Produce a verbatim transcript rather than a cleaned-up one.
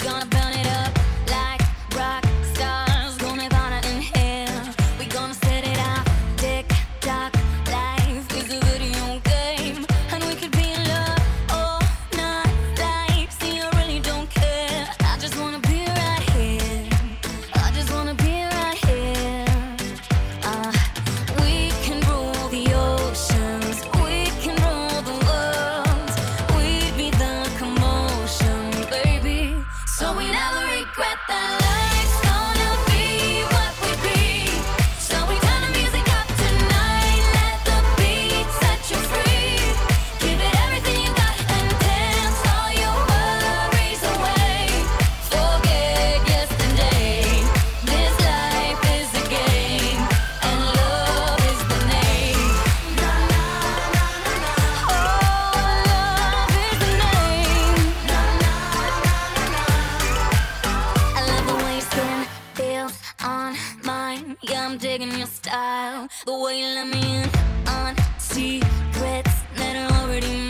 gonna burn it up like rock stars. Gonna wanna inhale. We gonna set it off. Tick tock, life is a video game, and we could be in love all night. Like, see, I really don't care. I just wanna be right here. I just wanna be right here. Uh, we can rule the oceans. We can rule the world. We'd be the commotion, baby. So we never regret that life's gonna be what we be. So we turn the music up tonight. Let the beat set you free. Give it everything you got and dance all your worries away. Forget yesterday. This life is a game, and love is the name. Na na na na na. Oh, love is the name. Na na na na na. I love the way your skin feels on mine. Yeah, I'm digging your style. The way you let me in on secrets that are already